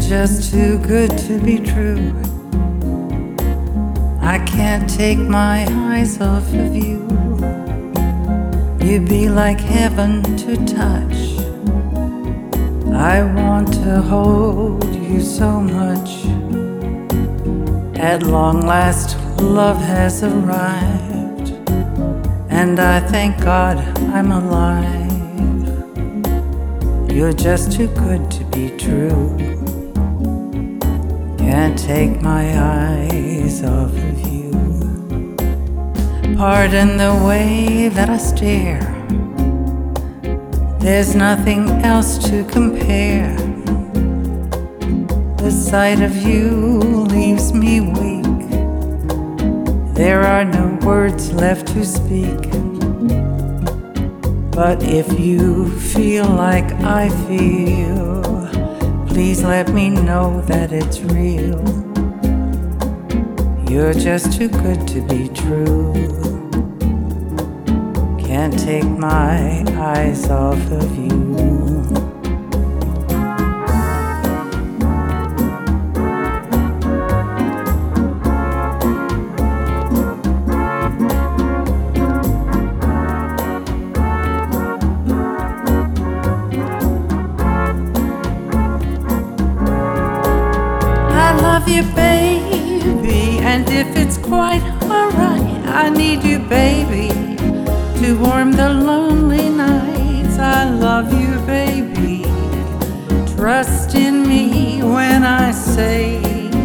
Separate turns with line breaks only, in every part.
just too good to be true. I can't take my eyes off of you. You'd be like heaven to touch. I want to hold you so much. At long last, love has arrived, and I thank God I'm alive. You're just too good to be true. Can't take my eyes off of you. Pardon the way that I stare. There's nothing else to compare. The sight of you leaves me weak. There are no words left to speak. But if you feel like I feel, please let me know that it's real. You're just too good to be true. Can't take my eyes off of you. I love you, baby, and if it's quite alright, I need you, baby, to warm the lonely nights. I love you, baby. Trust in me when I say,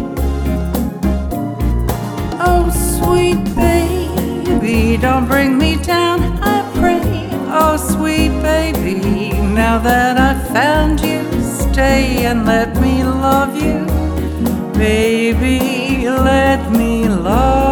oh, sweet baby, don't bring me down, I pray. Oh, sweet baby, now that I've found you, stay and let me love you. Baby, let me love you.